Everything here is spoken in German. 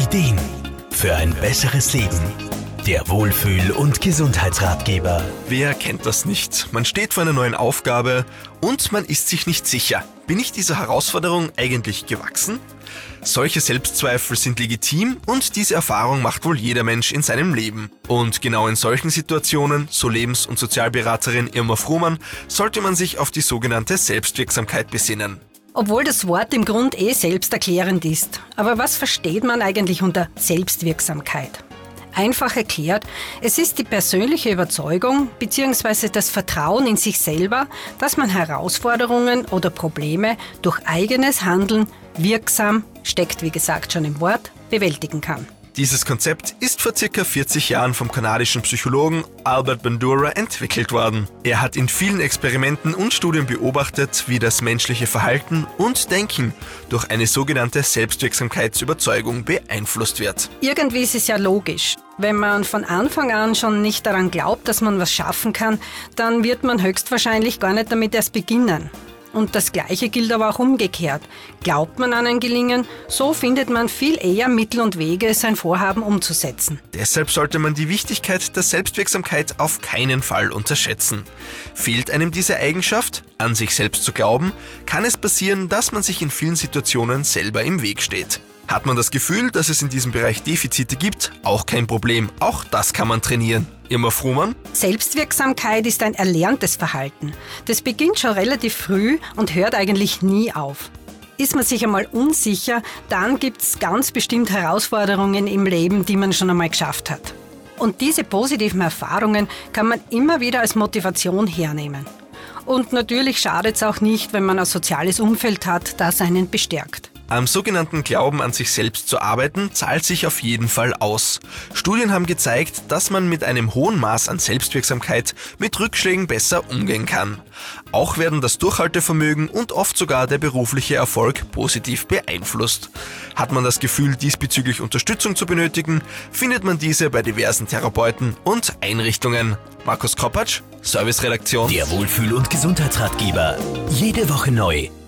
Ideen für ein besseres Leben. Der Wohlfühl- und Gesundheitsratgeber. Wer kennt das nicht? Man steht vor einer neuen Aufgabe und man ist sich nicht sicher. Bin ich dieser Herausforderung eigentlich gewachsen? Solche Selbstzweifel sind legitim und diese Erfahrung macht wohl jeder Mensch in seinem Leben. Und genau in solchen Situationen, so Lebens- und Sozialberaterin Irma Frumann, sollte man sich auf die sogenannte Selbstwirksamkeit besinnen. Obwohl das Wort im Grund selbsterklärend ist. Aber was versteht man eigentlich unter Selbstwirksamkeit? Einfach erklärt, es ist die persönliche Überzeugung bzw. das Vertrauen in sich selber, dass man Herausforderungen oder Probleme durch eigenes Handeln wirksam, steckt wie gesagt schon im Wort, bewältigen kann. Dieses Konzept ist vor ca. 40 Jahren vom kanadischen Psychologen Albert Bandura entwickelt worden. Er hat in vielen Experimenten und Studien beobachtet, wie das menschliche Verhalten und Denken durch eine sogenannte Selbstwirksamkeitsüberzeugung beeinflusst wird. Irgendwie ist es ja logisch. Wenn man von Anfang an schon nicht daran glaubt, dass man was schaffen kann, dann wird man höchstwahrscheinlich gar nicht damit erst beginnen. Und das Gleiche gilt aber auch umgekehrt. Glaubt man an ein Gelingen, so findet man viel eher Mittel und Wege, sein Vorhaben umzusetzen. Deshalb sollte man die Wichtigkeit der Selbstwirksamkeit auf keinen Fall unterschätzen. Fehlt einem diese Eigenschaft, an sich selbst zu glauben, kann es passieren, dass man sich in vielen Situationen selber im Weg steht. Hat man das Gefühl, dass es in diesem Bereich Defizite gibt? Auch kein Problem, auch das kann man trainieren. Irma Frumann? Selbstwirksamkeit ist ein erlerntes Verhalten. Das beginnt schon relativ früh und hört eigentlich nie auf. Ist man sich einmal unsicher, dann gibt es ganz bestimmt Herausforderungen im Leben, die man schon einmal geschafft hat. Und diese positiven Erfahrungen kann man immer wieder als Motivation hernehmen. Und natürlich schadet es auch nicht, wenn man ein soziales Umfeld hat, das einen bestärkt. Am sogenannten Glauben an sich selbst zu arbeiten, zahlt sich auf jeden Fall aus. Studien haben gezeigt, dass man mit einem hohen Maß an Selbstwirksamkeit mit Rückschlägen besser umgehen kann. Auch werden das Durchhaltevermögen und oft sogar der berufliche Erfolg positiv beeinflusst. Hat man das Gefühl, diesbezüglich Unterstützung zu benötigen, findet man diese bei diversen Therapeuten und Einrichtungen. Markus Kropatsch, Serviceredaktion. Der Wohlfühl- und Gesundheitsratgeber. Jede Woche neu.